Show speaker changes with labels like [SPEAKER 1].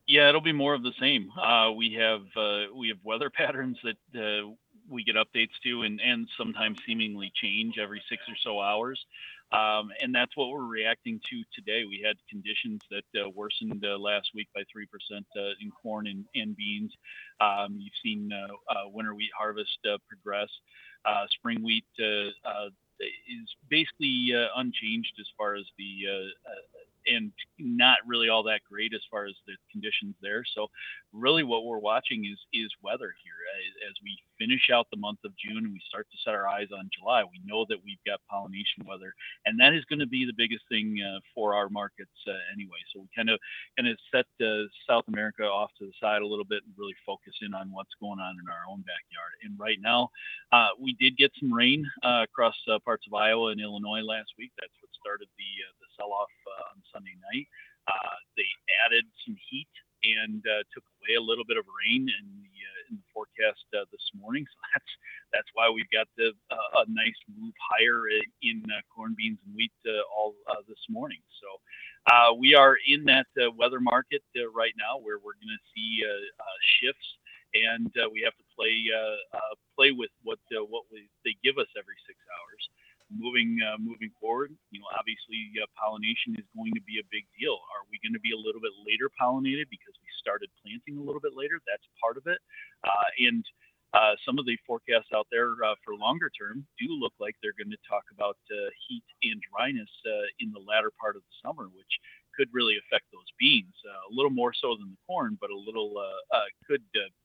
[SPEAKER 1] Yeah, it'll be more of the same. We have weather patterns that we get updates to, and sometimes seemingly change every 6 or so hours, and that's what we're reacting to today. We had conditions that worsened last week by 3% in corn and beans. You've seen winter wheat harvest progress. Spring wheat is basically unchanged as far as and not really all that great as far as the conditions there. So really what we're watching is weather here as we finish out the month of June and we start to set our eyes on July. We know that we've got pollination weather, and that is going to be the biggest thing for our markets anyway. So we kind of set South America off to the side a little bit and really focus in on what's going on in our own backyard. And right now, we did get some rain across parts of Iowa and Illinois last week. That's what started the sell-off on Sunday night. They added some heat and took away a little bit of rain in the forecast this morning. So that's why we've got a nice move higher in corn, beans, and wheat all this morning. So we are in that weather market right now where we're going to see shifts, and we have to play with what they give us every 6 hours. Moving forward, obviously pollination is going to be a big deal. Are we going to be a little bit later pollinated because we started planting a little bit later? That's part of it, and some of the forecasts out there for longer term do look like they're going to talk about heat and dryness in the latter part of the summer, which could really affect those beans a little more so than the corn, but a little could